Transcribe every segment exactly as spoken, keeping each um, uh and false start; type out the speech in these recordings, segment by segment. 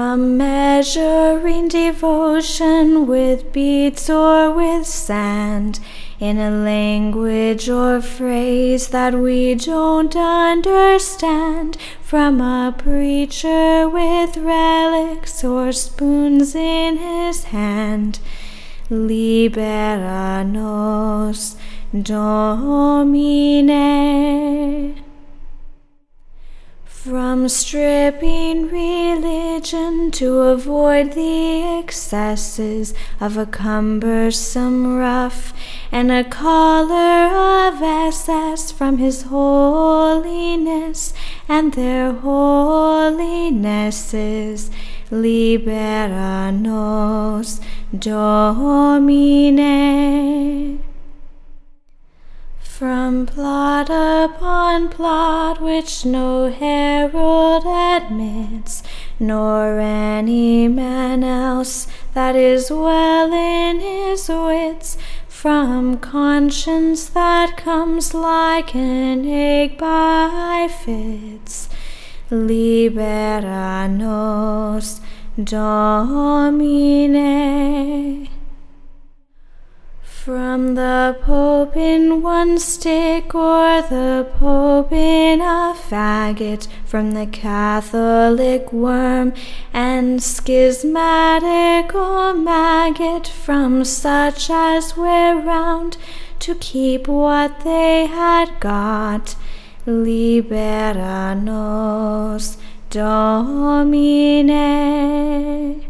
From measuring devotion with beads or with sand, in a language or phrase that we don't understand, from a preacher with relics or spoons in his hand, libera nos, Domine. From stripping religion to avoid the excesses of a cumbersome ruff and a collar of S S, from his holiness and their holinesses, libera nos, Domine. From plot upon plot which no herald admits, nor any man else that is well in his wits, from conscience that comes like an egg by fits, libera nos, Domine. From the Pope in one stick or the Pope in a faggot, from the Catholic worm and schismatic or maggot, from such as wear round to keep what they had got, libera nos, Domine.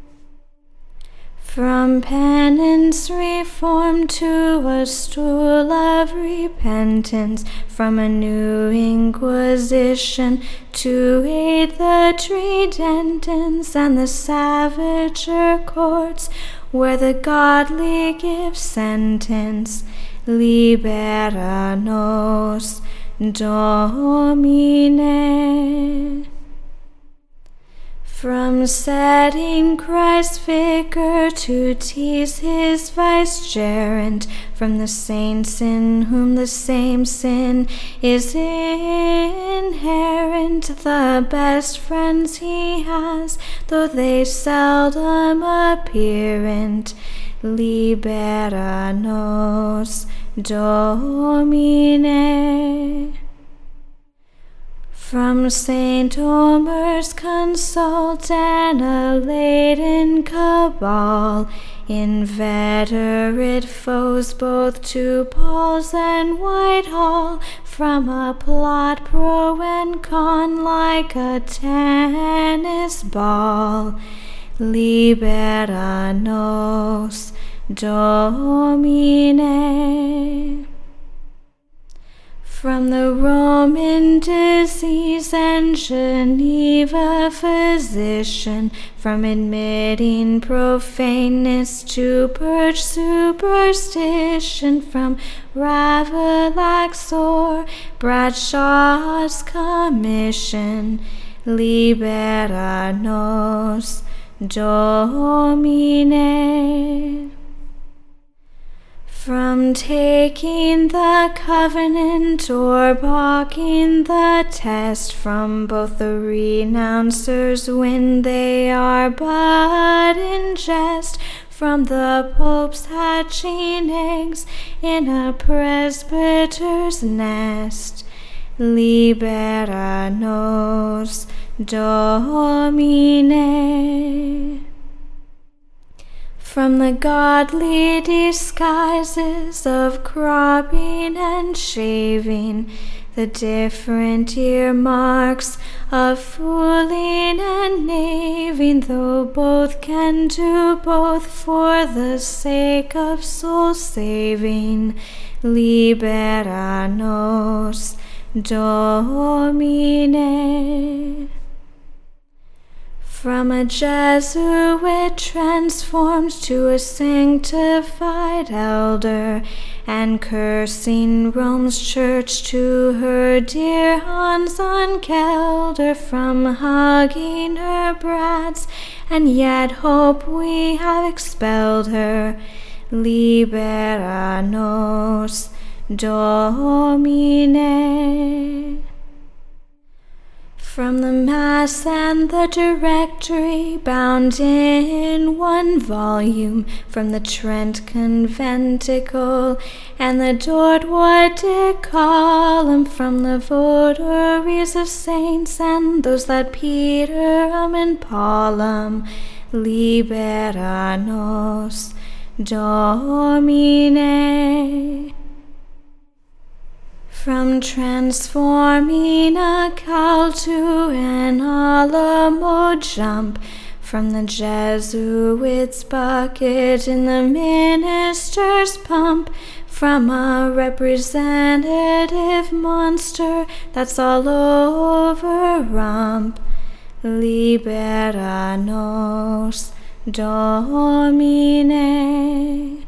From penance reform to a stool of repentance, from a new inquisition to aid the tridentins and the savager courts where the godly give sentence, libera nos, Domine. From setting Christ's vicar to tease his vicegerent, from the saints in whom the same sin is inherent, the best friends he has, though they seldom appearent, libera nos, Domine. From Saint Omer's consult and a laden cabal, inveterate foes both to Paul's and Whitehall, from a plot pro and con like a tennis ball, libera nos, Domine. From the Roman disease and Geneva physician, from admitting profaneness to purge superstition, from Ravaillac or Bradshaw's commission, libera nos, Domine. From taking the covenant or balking the test, from both the renouncers when they are but in jest, from the Pope's hatching eggs in a presbyter's nest, libera nos, Domine. From the godly disguises of cropping and shaving, the different earmarks of fooling and knaving, though both can do both for the sake of soul saving, libera nos, Domine. From a Jesuit transformed to a sanctified elder, and cursing Rome's church to her dear Hans on Kelder, from hugging her brats, and yet hope we have expelled her, libera nos, Domine. From the Mass and the Directory, bound in one volume, from the Trent Conventicle and the Dortwood Decollum, from the votaries of saints and those that Peter um and Paulum, libera nos, Domine. From transforming a cow to an Alamo jump, from the Jesuit's bucket in the minister's pump, from a representative monster that's all over rump, libera nos, Domine.